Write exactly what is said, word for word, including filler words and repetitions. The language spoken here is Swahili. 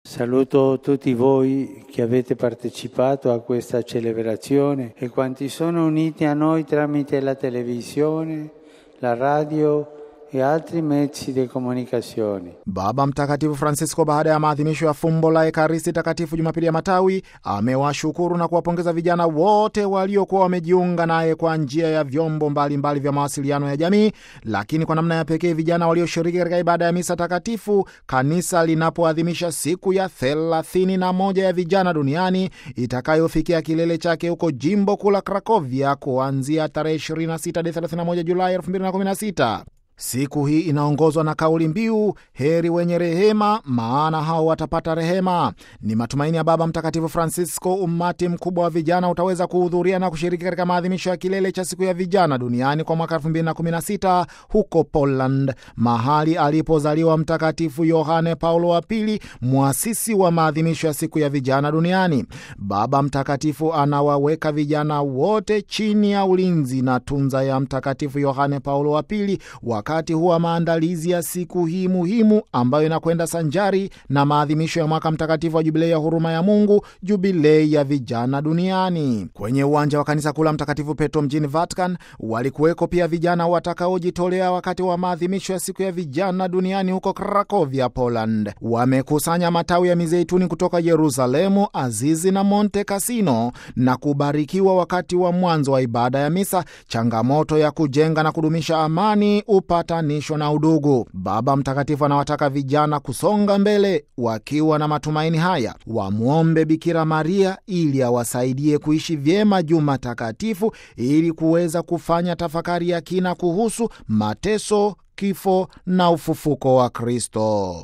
Saluto tutti voi che avete partecipato a questa celebrazione e quanti sono uniti a noi tramite la televisione, la radio e altri mezzi di comunicazione. Baba Mtakatifu Francisco, baada ya maadhimisho ya fumbo la Ekaristi Takatifu Jumapili ya Matawi, amewashukuru na kuwapongeza vijana wote waliokuwa wamejiunga naye kwa njia ya vyombo mbalimbali mbali vya mawasiliano ya jamii, lakini kwa namna ya pekee vijana walioshiriki katika ibada ya misa takatifu kanisa linapoadhimisha siku ya thelathini na moja ya vijana duniani itakayofikia kilele chake huko jimbo kuu la Krakovia kuanzia tarehe ishirini na sita hadi thelathini na moja Julai elfu mbili na kumi na sita. Siku hii inaongozwa na kauli mbiu heri wenye rehema, maana hao watapata rehema. Ni matumaini ya Baba Mtakatifu Francisco umati mkubwa wa vijana utaweza kuhudhuria na kushiriki katika maadhimisho ya kilele cha siku ya vijana duniani kwa mwaka elfu mbili na kumi na sita huko Poland, mahali alipozaliwa Mtakatifu Yohane Paulo wa Pili, muasisi wa maadhimisho ya siku ya vijana duniani. Baba Mtakatifu anawaweka vijana wote chini ya ulinzi na tunza ya Mtakatifu Yohane Paulo wa Pili wakati huwa maandalizi ya siku hii muhimu ambayo inakwenda sanjari na maadhimisho ya mwaka mtakatifu wa jubilei ya huruma ya Mungu, jubilei ya vijana duniani. Kwenye uwanja wa kanisa kula Mtakatifu Petro mjini Vatican walikuweko pia vijana watakaojitolea wakati wa maadhimisho ya siku ya vijana duniani huko Krakovia, Poland. Wamekusanya matawi ya mizeituni kutoka Yerusalemu, Azizi na Monte Cassino na kubarikiwa wakati wa mwanzo wa ibada ya misa changamoto ya kujenga na kudumisha amani, upatanisho na udugu. Baba Mtakatifu anawataka vijana kusonga mbele wakiwa na matumaini haya, wamuombe Bikira Maria ili awasaidie kuishi vyema Juma Takatifu ili kuweza kufanya tafakari ya kina kuhusu mateso, kifo na ufufuko wa Kristo.